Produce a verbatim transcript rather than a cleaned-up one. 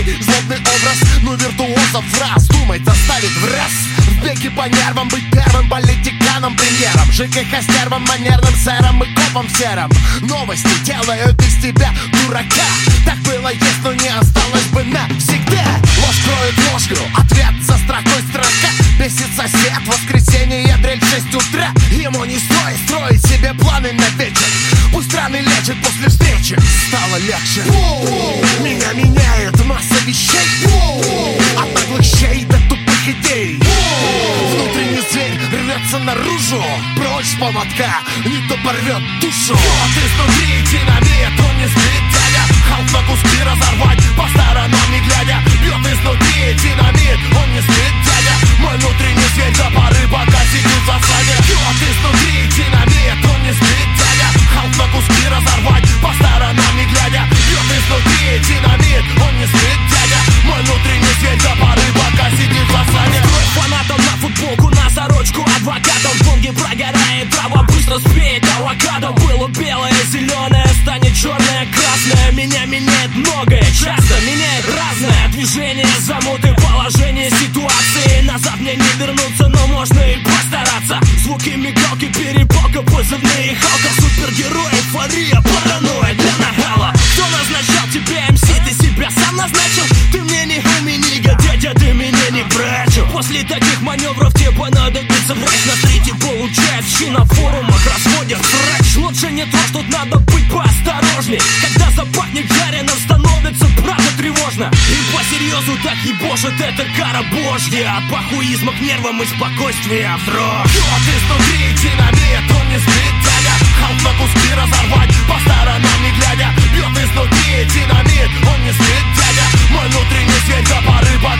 людей, злобный образ, но виртуозов фраз думает оставить в раз. В беге по нервам, быть первым политиканом, премьером, ЖКХ стервом, манерным сэром и копом серым. Новости делают из тебя дурака. Так было, есть, но не осталось бы навсегда. Ложь кроет ложью, ответ за строкой строка. Бесит сосед, воскресенье, дрель в шесть утра. Ему не стоит строить себе планы на вечер. Пусть раны лечат после встречи. Стало легче. Меня меняет масса вещей. От наглых щей до тупых идей. Внутренний зверь рвется наружу. Прочь с поводка, не то порвет душу. А ты снутри динамит, он не спит, дядя. Халк на куски разорвать, по сторонам не глядя. Бьет изнутри динамит, он не спит, дядя. Мой внутренний зверь до поры, пока сидит в засаде. А ты снутри динамит, он не спит, дядя. Халк на куски разорвать, по сторонам не глядя. Бьет изнутри динамит, он не спит, дядя. Мой внутренний зверь до поры, пока сидит в засаде. Фанатом на футболку, на сорочку адвокатом. В бунге прогорает трава, быстро спеет авокадо. Было белое, зеленое, станет черное, красное. Меня меняет многое, часто меняет разное. Движение, замуты, положение, ситуации. Назад мне не вернуться, но можно и постараться. Звуки, мигалки, перепалка, позывные Халка. Супергерой, эйфория, паранойя для нахала. Кто назначал тебя эм си, ты себя сам назначил? Ты мне не гуминига, дядя, ты меня не брачу. После таких маневров тебе понадобится врач. На третий получает щи на форумах, расходят врач. Лучше не то, тут надо быть поосторожней. Когда запахнет жареным, становится правда тревожно. И по серьезу так ебошит, это кара божья. От похуизма к нервам и спокойствия в дрожь. А ты снутри динамит, он не спит, дядя. Халк на куски разорвать, по сторонам не глядя. Бьет изнутри динамит, он не спит, дядя. Мой внутренний зверь до поры,